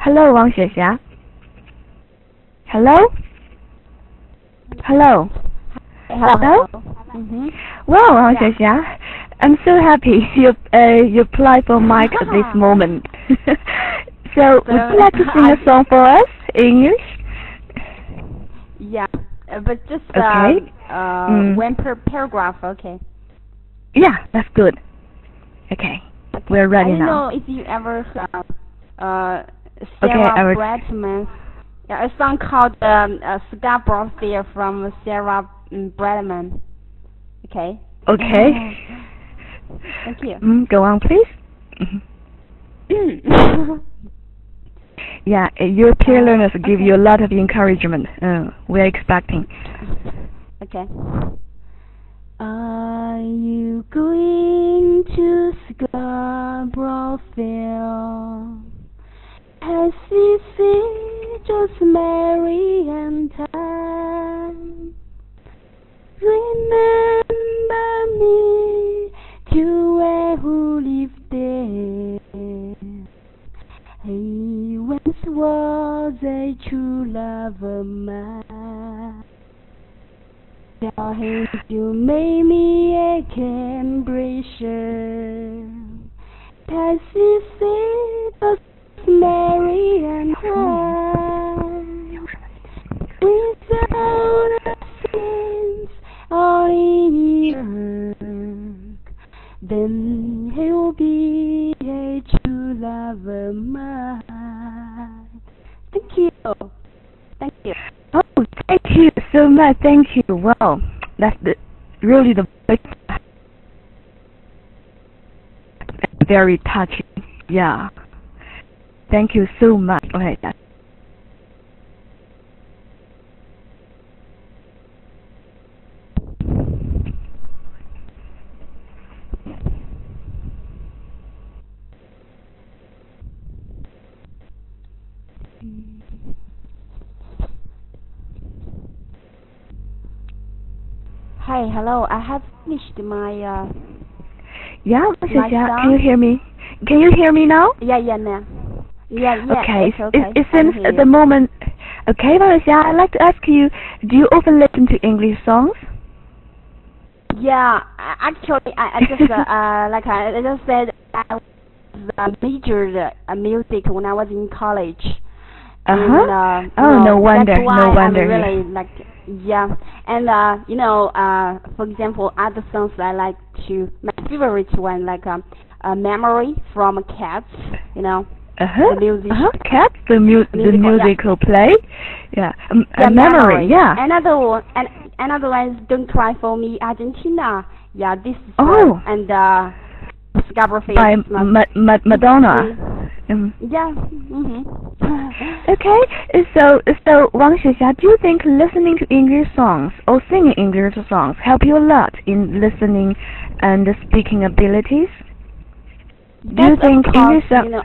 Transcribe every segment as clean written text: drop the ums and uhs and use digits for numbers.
Hello, Wang Xuexia. Hello? Hello? Hello. Well, Wang Xuexia, I'm so happy you applied for mic at this moment. So, would you like to sing a song for us in English? Yeah, but just Okay. one per paragraph, okay? Yeah, that's good. Okay, we're ready I don't now. know if you ever heard Okay, Sarah Brightman. Yeah, a song called Scarborough Fair from Sarah Brightman. Okay. Okay. Thank you. Go on, please. Yeah, your peer learners give you a lot of encouragement. We're expecting. Okay. Are you going to Scarborough Fair? As we see just merry and time, remember me to where who lived there. He once was a true love of mine. Tell him to make me a Cambridgeshire. As we see just merry and high, without a sense or any work, then he'll be a true love of mine. Thank you. Thank you. Oh, thank you so much. Thank you. Wow, that's really the very touching. Yeah. Thank you so much. Okay. Hi, hello. I have finished my Yeah, my song. can you hear me? Can you hear me now? Yeah, now. Yeah. Okay. It's okay. It seems at the moment. Okay, Xia, I'd like to ask you, do you often listen to English songs? Yeah, actually, I just like I just said, I was majored music when I was in college. And, no wonder. That's why No wonder. I really like. Yeah, and for example, other songs I like to. My favorite one, like "Memory" from Cats. The music. Cats, the musical play. Yeah. Memory. Yeah. Another one, is "Don't Cry for Me, Argentina." Yeah, this is and Scarborough Fair by Madonna. Yeah. Okay, so Wang Xuexia, do you think listening to English songs or singing English songs help you a lot in listening and speaking abilities? Do you think English songs?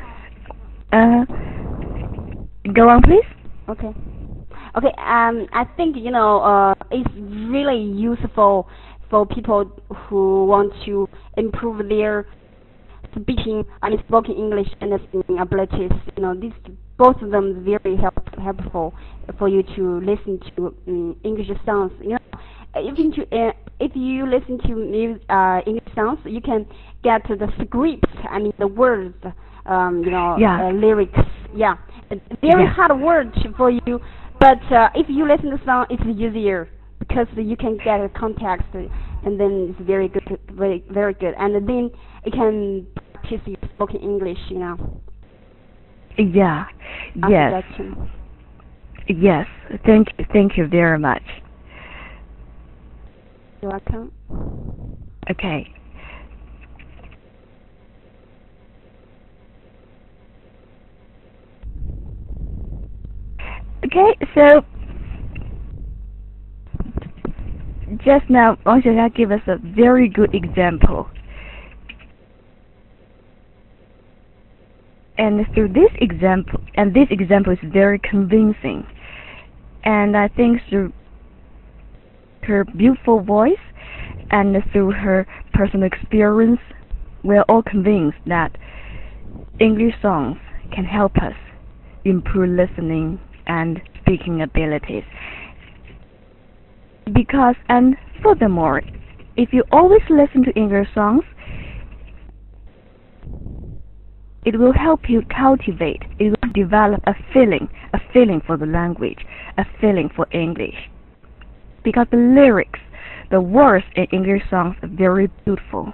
Go on, please. Okay. I think it's really useful for people who want to improve their spoken English and listening abilities. These both of them very helpful for you to listen to English songs. If you listen to English songs, you can get the scripts. The words. Lyrics. Yeah, very hard words for you. But if you listen to the song, it's easier because you can get a context, and then it's very good, very very good. And then you can practice your spoken English. Yeah. Yes. Yes. Thank you very much. You're welcome. Okay. Okay, so just now Wang Xuexia gave us a very good example. And through this example, is very convincing, and I think through her beautiful voice and through her personal experience, we're all convinced that English songs can help us improve listening and speaking abilities. Because, and furthermore, if you always listen to English songs, it will help you cultivate, it will develop a feeling for the language, a feeling for English. Because the lyrics, the words in English songs are very beautiful.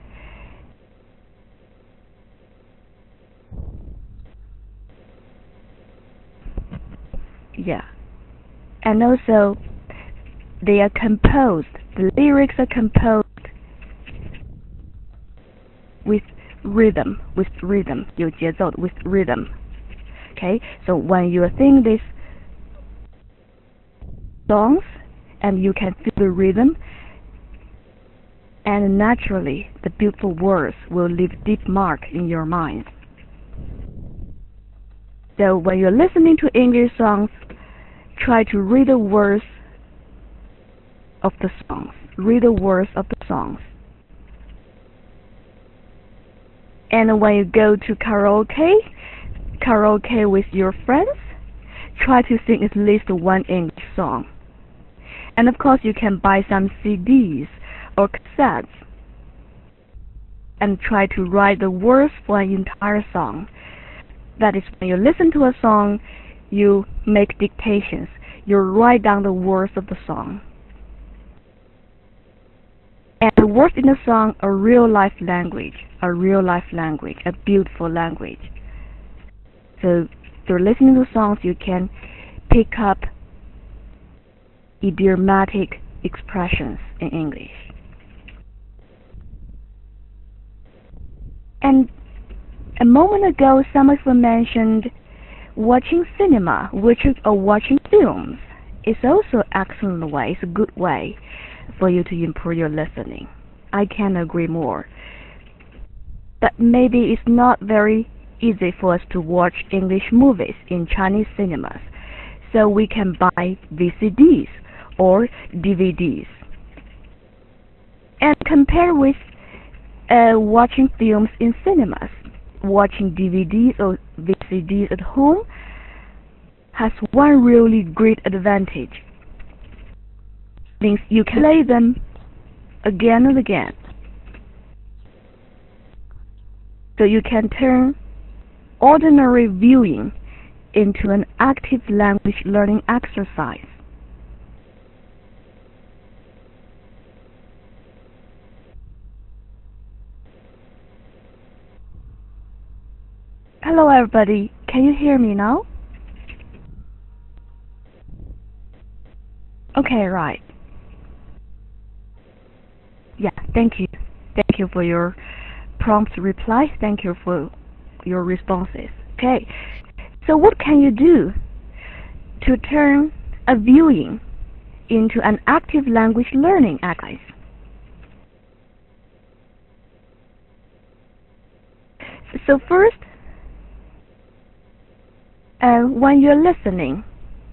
Yeah. And also, they are composed, the lyrics are composed with rhythm, 有节奏, with rhythm. Okay, so when you sing these songs and you can feel the rhythm, and naturally the beautiful words will leave deep mark in your mind. So when you're listening to English songs, try to read the words of the songs. Read the words of the songs. And when you go to karaoke with your friends, try to sing at least one English song. And of course you can buy some CDs or cassettes and try to write the words for an entire song. That is, when you listen to a song, you make dictations. You write down the words of the song. And the words in the song are real life language, a beautiful language. So through listening to songs, you can pick up idiomatic expressions in English. And a moment ago, some of you mentioned watching cinema, or watching films. It's also an excellent way, it's a good way for you to improve your listening. I can't agree more. But maybe it's not very easy for us to watch English movies in Chinese cinemas, so we can buy VCDs or DVDs. And compare with watching films in cinemas, watching DVDs or VCDs at home has one really great advantage. Means you can play them again and again. So you can turn ordinary viewing into an active language learning exercise. Hello everybody, can you hear me now? Okay, right. Yeah, thank you. Thank you for your prompt reply. Thank you for your responses. Okay, so what can you do to turn a viewing into an active language learning exercise? So first, when you're listening,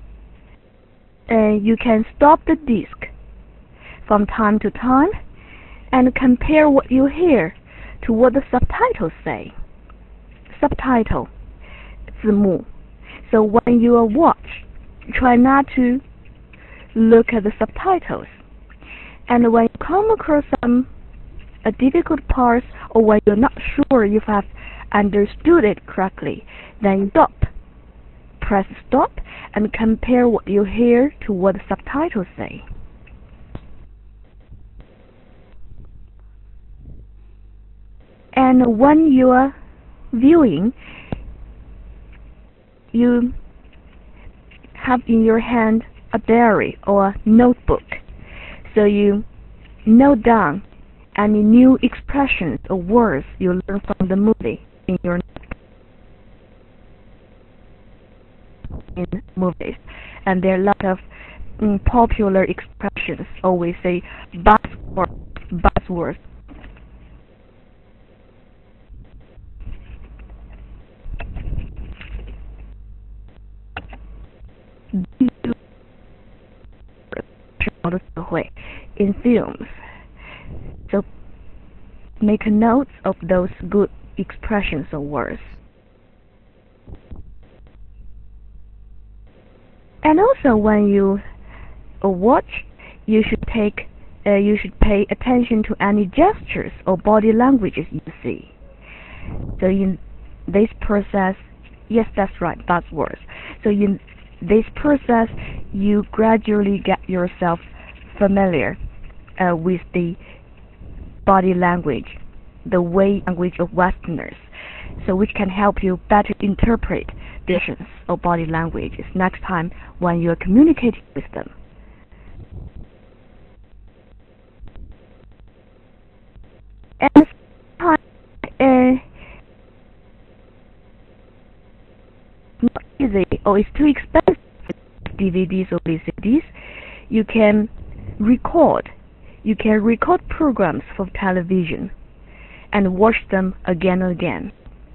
you can stop the disc from time to time and compare what you hear to what the subtitles say. Subtitle, 字幕. So when you watch, try not to look at the subtitles. And when you come across some difficult parts, or when you're not sure if you have understood it correctly, then stop. Press stop and compare what you hear to what the subtitles say. And when you are viewing, you have in your hand a diary or a notebook. So you note down any new expressions or words you learn from the movie in your notebook. In movies, and there are a lot of popular expressions. Always say buzzwords. In films, so make a note of those good expressions or words. And also, when you watch, you should pay attention to any gestures or body languages you see. So in this process, yes, that's right, buzzwords. So in this process, you gradually get yourself familiar with the body language, the way language of Westerners, so which can help you better interpret actions or body languages next time when you're communicating with them. And not easy or it's too expensive DVDs or VCDs, you can record programs for television and watch them again and again.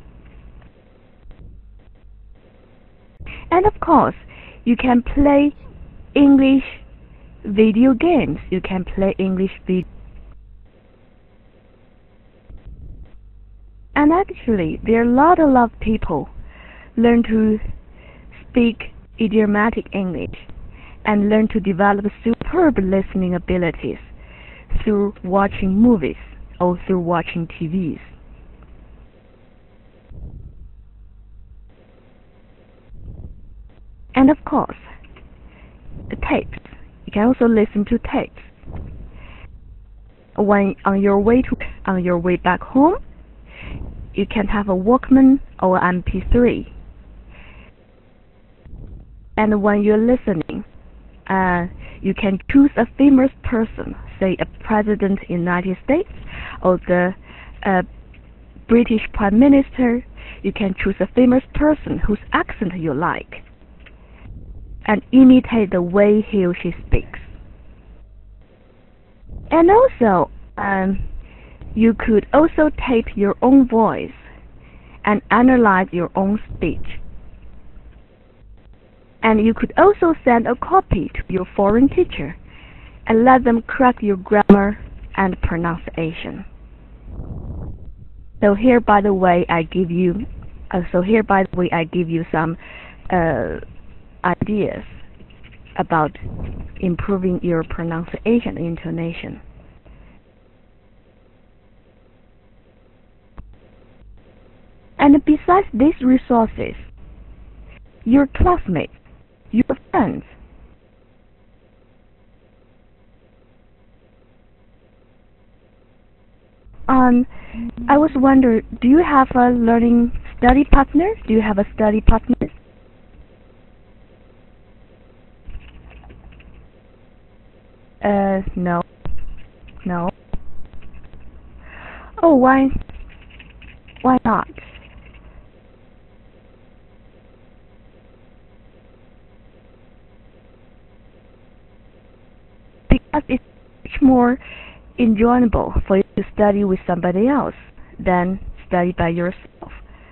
And of course, you can play English video games. You can play English video. And actually, there are a lot of people learn to speak idiomatic English and learn to develop superb listening abilities through watching movies or through watching TVs. And of course, the tapes. You can also listen to tapes. When on your way back home, you can have a Walkman or MP3. And when you're listening, you can choose a famous person, say a president in the United States or the British Prime Minister. You can choose a famous person whose accent you like and imitate the way he or she speaks. And also, you could also tape your own voice and analyze your own speech. And you could also send a copy to your foreign teacher and let them correct your grammar and pronunciation. So here, by the way, I give you some ideas about improving your pronunciation and intonation. And besides these resources, your classmates, your friends, I was wondering, do you have a study partner? Do you have a study partner? No. No. Oh, why not? Because it's much more enjoyable for you to study with somebody else than study by yourself.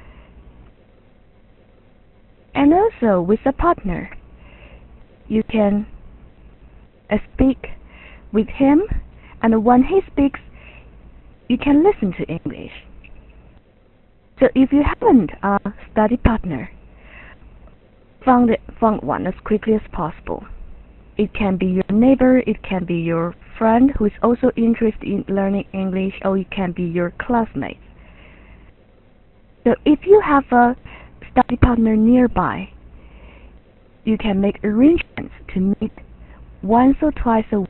And also with a partner, you can speak with him, and when he speaks, you can listen to English. So if you haven't a study partner, find one as quickly as possible. It can be your neighbor, it can be your friend who is also interested in learning English, or it can be your classmate. So if you have a study partner nearby, you can make arrangements to meet once or twice a week.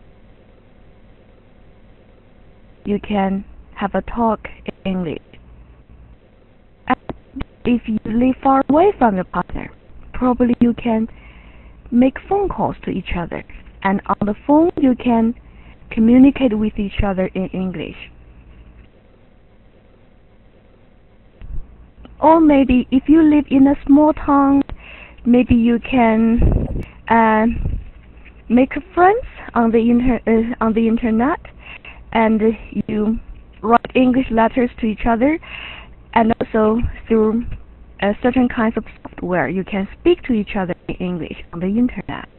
You can have a talk in English. And if you live far away from your partner, probably you can make phone calls to each other, and on the phone you can communicate with each other in English. Or maybe if you live in a small town, maybe you can make friends on the internet, and you write English letters to each other, and also through certain kinds of software you can speak to each other in English on the internet.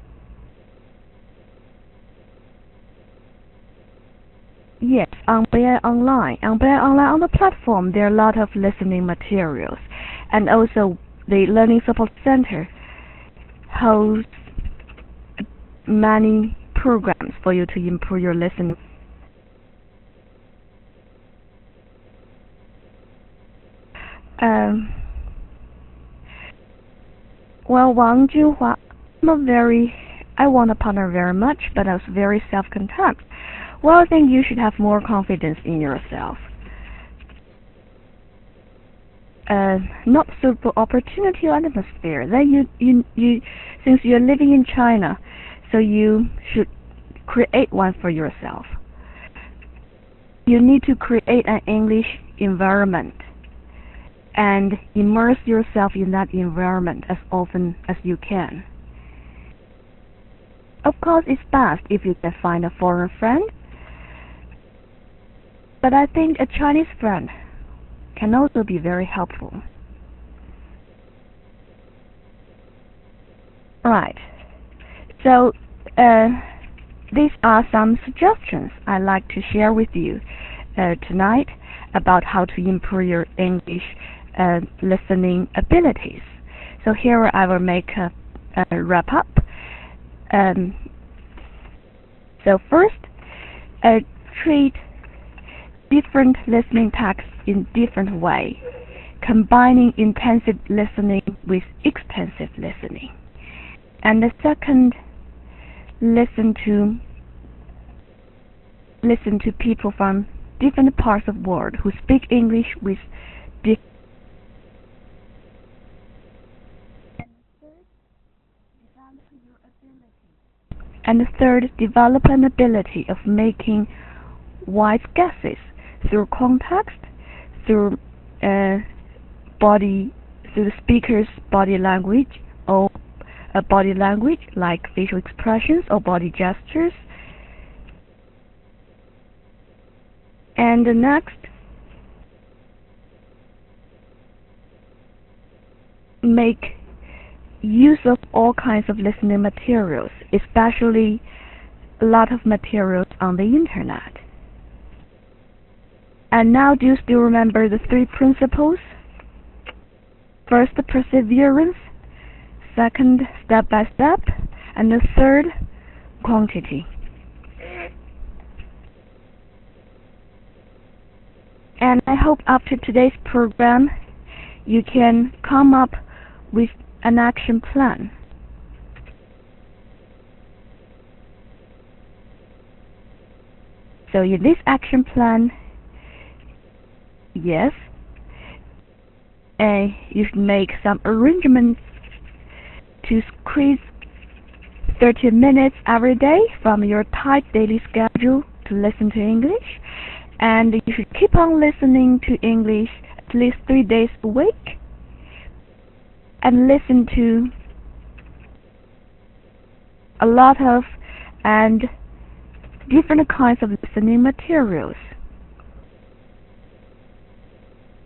Yes, on BI Online. On BI Online, on the platform, there are a lot of listening materials, and also the Learning Support Center hosts many programs for you to improve your listening. Well, Wang Junhua, I want a partner very much, but I was very self-content. Well, I think you should have more confidence in yourself. Not suitable opportunity or atmosphere. Then you, since you're living in China, so you should create one for yourself. You need to create an English environment and immerse yourself in that environment as often as you can. Of course, it's best if you can find a foreign friend, but I think a Chinese friend can also be very helpful. Right. So, these are some suggestions I'd like to share with you tonight about how to improve your English listening abilities. So here I will make a wrap up. So first, treat different listening tasks in different way, combining intensive listening with extensive listening. And the second, listen to people from different parts of the world who speak English with different. And the third, develop an ability of making wise guesses through context, through the speaker's body language, or body language like facial expressions or body gestures. And the next, make use of all kinds of listening materials, especially a lot of materials on the internet. And now, do you still remember the 3 principles? First, perseverance. Second, step by step. And the third, quantity. And I hope after today's program, you can come up with an action plan. So in this action plan, yes, you should make some arrangements to squeeze 30 minutes every day from your tight daily schedule to listen to English, and you should keep on listening to English at least 3 days a week, and listen to a lot of and different kinds of listening materials.